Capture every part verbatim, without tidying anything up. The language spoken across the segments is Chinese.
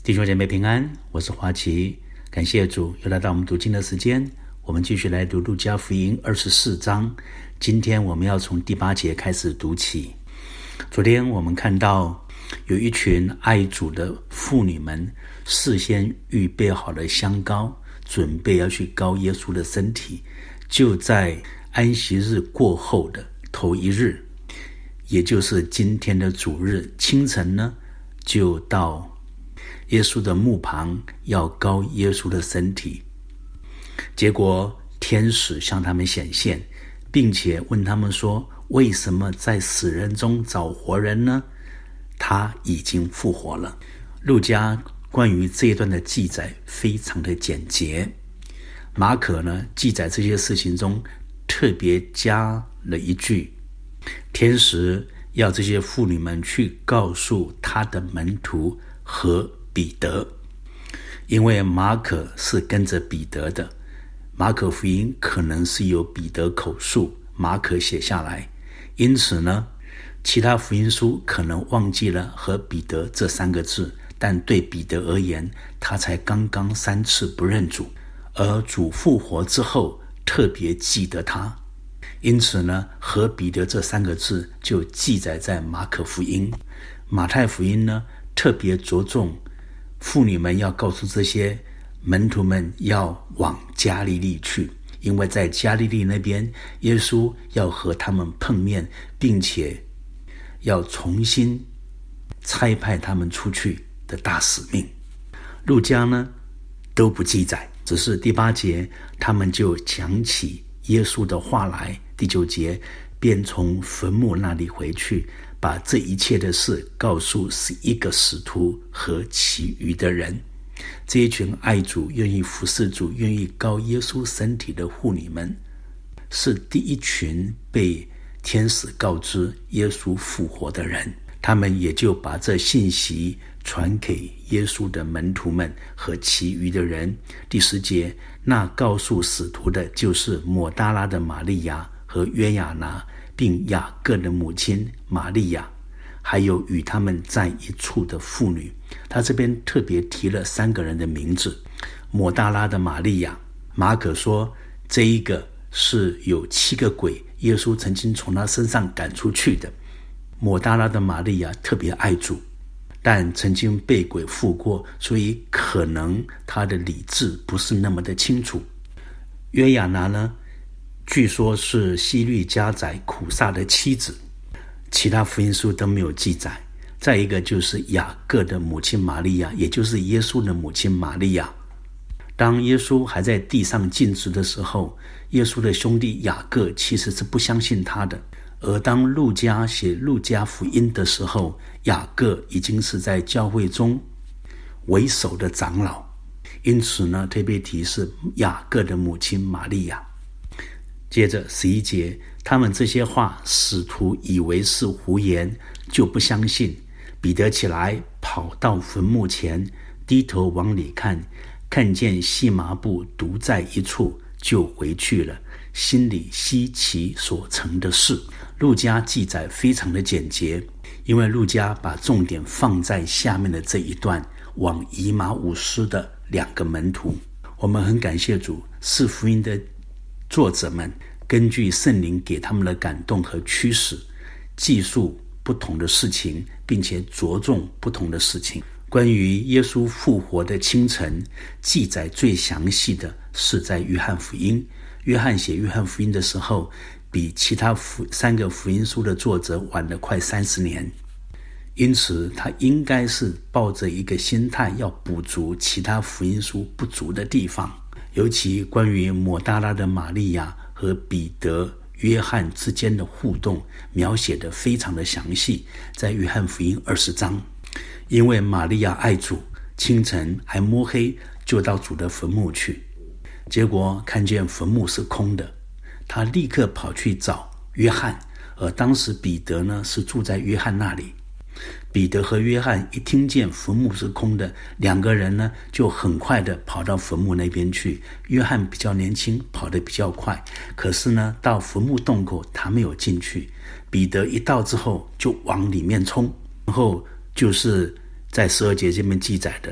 弟兄姐妹平安，我是华奇，感谢主又来到我们读经的时间。我们继续来读路加福音二十四章，今天我们要从第八节开始读起。昨天我们看到有一群爱主的妇女们事先预备好了香膏，准备要去膏耶稣的身体，就在安息日过后的头一日，也就是今天的主日清晨呢，就到耶稣的墓旁要膏耶稣的身体。结果天使向他们显现，并且问他们说，为什么在死人中找活人呢？他已经复活了。路加关于这一段的记载非常的简洁，马可呢记载这些事情中特别加了一句，天使要这些妇女们去告诉他的门徒和彼得，因为马可是跟着彼得的，马可福音可能是由彼得口述，马可写下来，因此呢，其他福音书可能忘记了和彼得这三个字，但对彼得而言，他才刚刚三次不认主，而主复活之后特别记得他，因此呢，和彼得这三个字就记载在马可福音。马太福音呢，特别着重妇女们要告诉这些门徒们要往加利利去，因为在加利利那边，耶稣要和他们碰面，并且要重新差派他们出去的大使命。路加呢都不记载，只是第八节他们就讲起耶稣的话来。第九节便从坟墓那里回去，把这一切的事告诉十一个使徒和其余的人。这一群爱主、愿意服侍主、愿意膏耶稣身体的妇女们，是第一群被天使告知耶稣复活的人。他们也就把这信息传给耶稣的门徒们和其余的人。第十节，那告诉使徒的就是抹大拉的玛利亚和约亚拿，并雅各的母亲玛利亚，还有与他们在一处的妇女。他这边特别提了三个人的名字。抹大拉的玛利亚，马可说这一个是有七个鬼，耶稣曾经从他身上赶出去的。抹大拉的玛利亚特别爱主，但曾经被鬼附过，所以可能他的理智不是那么的清楚。约亚拿呢，据说是希律家宰苦撒的妻子，其他福音书都没有记载。再一个就是雅各的母亲玛利亚，也就是耶稣的母亲玛利亚。当耶稣还在地上尽职的时候，耶稣的兄弟雅各其实是不相信他的，而当路加写路加福音的时候，雅各已经是在教会中为首的长老，因此呢，特别提示雅各的母亲玛利亚。接着十一节，他们这些话使徒以为是胡言，就不相信。彼得起来跑到坟墓前，低头往里看，看见细麻布独在一处，就回去了，心里稀奇所成的事。路加记载非常的简洁，因为路加把重点放在下面的这一段，往以马忤斯的两个门徒。我们很感谢主，四福音的作者们根据圣灵给他们的感动和驱使，记述不同的事情，并且着重不同的事情。关于耶稣复活的清晨，记载最详细的是在约翰福音。约翰写约翰福音的时候，比其他福三个福音书的作者晚了快三十年，因此他应该是抱着一个心态，要补足其他福音书不足的地方。尤其关于抹大拉的玛利亚和彼得、约翰之间的互动描写得非常的详细，在约翰福音二十章。因为玛利亚爱主，清晨还摸黑就到主的坟墓去，结果看见坟墓是空的，他立刻跑去找约翰，而当时彼得呢是住在约翰那里。彼得和约翰一听见坟墓是空的，两个人呢就很快的跑到坟墓那边去。约翰比较年轻，跑得比较快，可是呢到坟墓洞口他没有进去。彼得一到之后就往里面冲，然后就是在十二节这边记载的，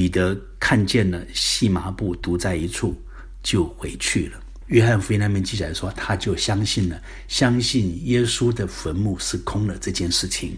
彼得看见了细麻布独在一处，就回去了。约翰福音那边记载说，他就相信了，相信耶稣的坟墓是空了这件事情。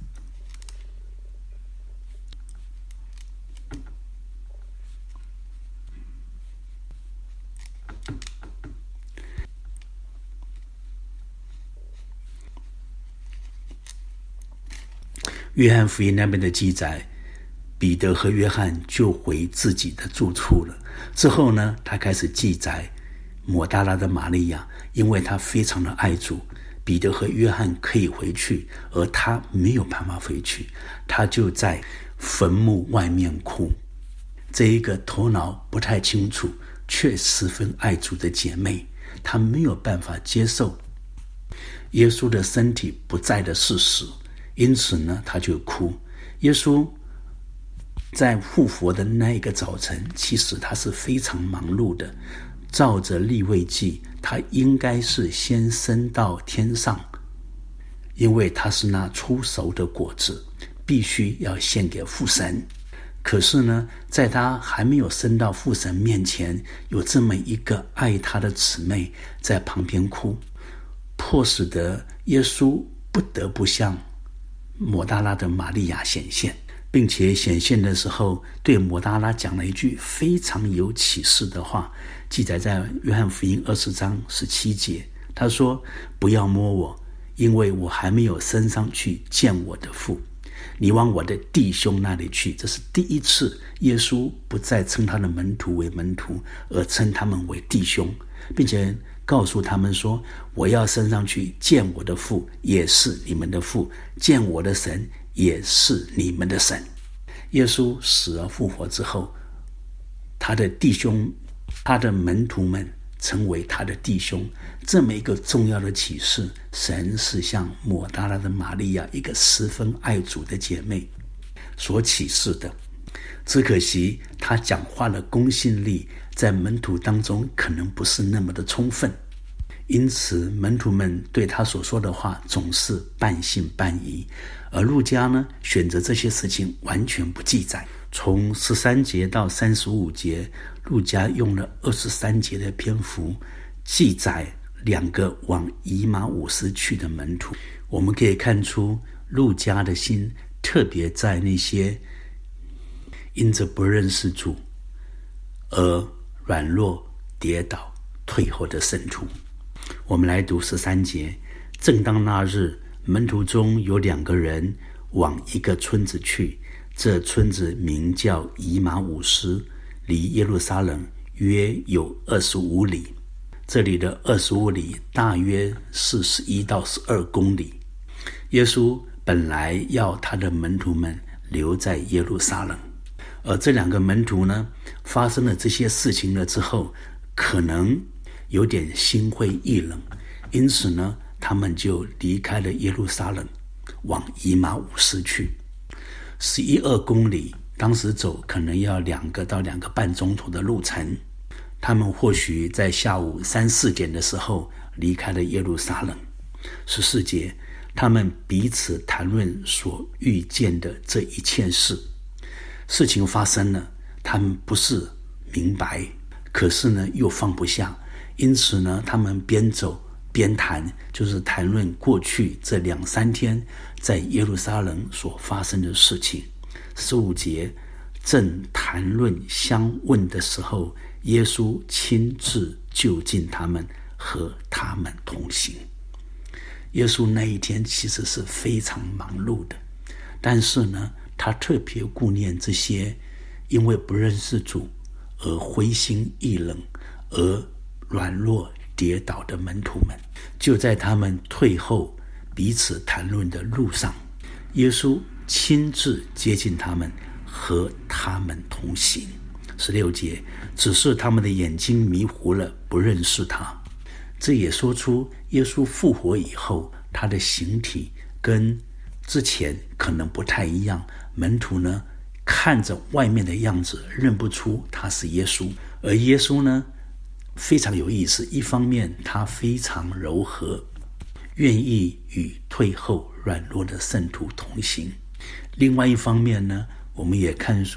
约翰福音那边的记载，彼得和约翰就回自己的住处了。之后呢，他开始记载抹大拉的玛利亚，因为他非常的爱主，彼得和约翰可以回去，而他没有办法回去，他就在坟墓外面哭。这一个头脑不太清楚却十分爱主的姐妹，她没有办法接受耶稣的身体不在的事实，因此呢，他就哭。耶稣在复活的那一个早晨，其实他是非常忙碌的。照着利未记，他应该是先升到天上，因为他是那初熟的果子，必须要献给父神。可是呢，在他还没有升到父神面前，有这么一个爱他的姊妹在旁边哭，迫使得耶稣不得不向抹大拉的玛利亚显现，并且显现的时候对抹大拉讲了一句非常有启示的话，记载在约翰福音二十章十七节。他说，不要摸我，因为我还没有升上去见我的父，你往我的弟兄那里去。这是第一次耶稣不再称他的门徒为门徒，而称他们为弟兄，并且告诉他们说，我要升上去见我的父，也是你们的父，见我的神，也是你们的神。耶稣死而复活之后，他的弟兄，他的门徒们成为他的弟兄，这么一个重要的启示，神是向抹大拉的玛利亚，一个十分爱主的姐妹所启示的。只可惜他讲话的公信力在门徒当中可能不是那么的充分，因此门徒们对他所说的话总是半信半疑。而路加呢，选择这些事情完全不记载。从十三节到三十五节，路加用了二十三节的篇幅记载两个往以马忤斯去的门徒。我们可以看出路加的心特别在那些因着不认识主而软弱跌倒退后的圣徒。我们来读十三节，正当那日，门徒中有两个人往一个村子去，这村子名叫以马忤斯，离耶路撒冷约有二十五里。这里的二十五里大约是十一到十二公里。耶稣本来要他的门徒们留在耶路撒冷，而这两个门徒呢，发生了这些事情了之后，可能有点心灰意冷，因此呢，他们就离开了耶路撒冷，往以马忤斯去。十一二公里，当时走可能要两个到两个半钟头的路程。他们或许在下午三四点的时候离开了耶路撒冷。十四节，他们彼此谈论所遇见的这一切事。事情发生了，他们不是明白，可是呢又放不下，因此呢，他们边走边谈，就是谈论过去这两三天在耶路撒冷所发生的事情。十五节，正谈论相问的时候，耶稣亲自就近他们，和他们同行。耶稣那一天其实是非常忙碌的，但是呢，他特别顾念这些因为不认识主而灰心意冷而软弱跌倒的门徒们。就在他们退后彼此谈论的路上，耶稣亲自接近他们，和他们同行。十六节，只是他们的眼睛迷糊了，不认识他。这也说出耶稣复活以后，他的形体跟之前可能不太一样。门徒呢，看着外面的样子认不出他是耶稣，而耶稣呢非常有意思，一方面他非常柔和，愿意与退后软弱的圣徒同行。另外一方面呢，我们也看出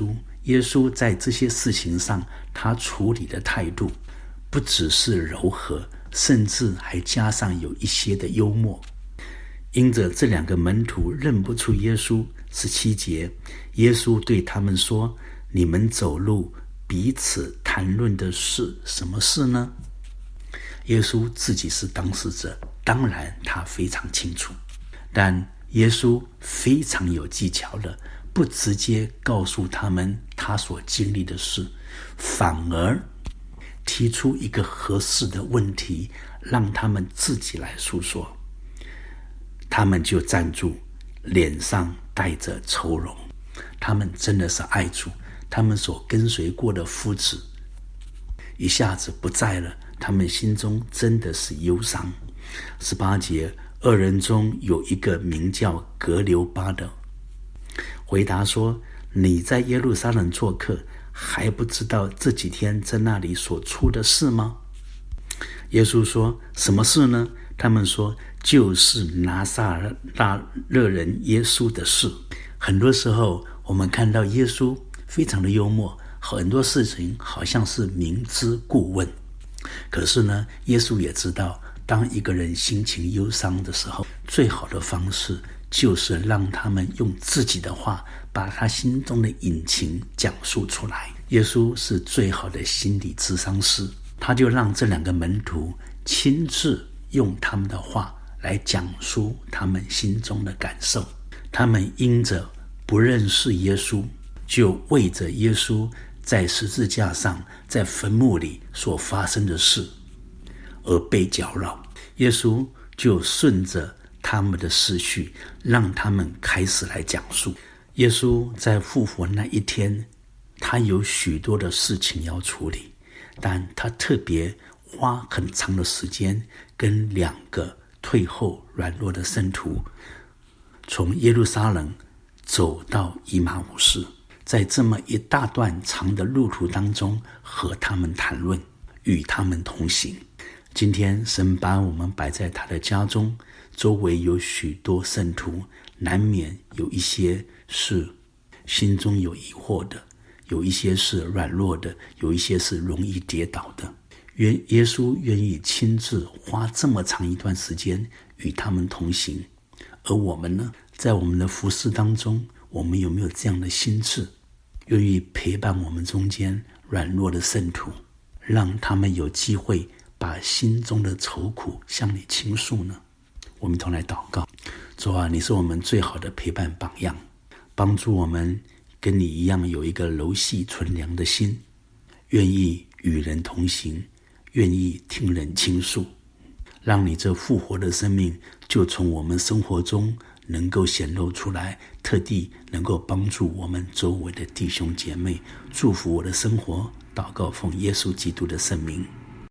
耶稣在这些事情上他处理的态度不只是柔和，甚至还加上有一些的幽默。因着这两个门徒认不出耶稣，十七节，耶稣对他们说，你们走路彼此谈论的是什么事呢？耶稣自己是当事者，当然他非常清楚，但耶稣非常有技巧的，不直接告诉他们他所经历的事，反而提出一个合适的问题，让他们自己来诉说。他们就站住，脸上带着愁容。他们真的是爱主，他们所跟随过的夫子一下子不在了，他们心中真的是忧伤。十八节，二人中有一个名叫格留巴的，回答说，你在耶路撒冷做客，还不知道这几天在那里所出的事吗？耶稣说，什么事呢？他们说，就是拿撒勒人耶稣的事。很多时候我们看到耶稣非常的幽默，很多事情好像是明知故问。可是呢，耶稣也知道，当一个人心情忧伤的时候，最好的方式就是让他们用自己的话把他心中的隐情讲述出来。耶稣是最好的心理咨商师，他就让这两个门徒亲自用他们的话来讲述他们心中的感受。他们因着不认识耶稣，就为着耶稣在十字架上，在坟墓里所发生的事而被搅扰。耶稣就顺着他们的思绪，让他们开始来讲述。耶稣在复活那一天，他有许多的事情要处理，但他特别花很长的时间跟两个退后软弱的圣徒从耶路撒冷走到以马忤斯，在这么一大段长的路途当中和他们谈论，与他们同行。今天神把我们摆在他的家中，周围有许多圣徒，难免有一些是心中有疑惑的，有一些是软弱的，有一些是容易跌倒的。愿耶稣愿意亲自花这么长一段时间与他们同行。而我们呢，在我们的服事当中，我们有没有这样的心志，愿意陪伴我们中间软弱的圣徒，让他们有机会把心中的愁苦向你倾诉呢？我们一同来祷告。主啊，你是我们最好的陪伴榜样，帮助我们跟你一样有一个柔细纯良的心，愿意与人同行，愿意听人倾诉，让你这复活的生命就从我们生活中能够显露出来，特地能够帮助我们周围的弟兄姐妹。祝福我的生活，祷告奉耶稣基督的圣名。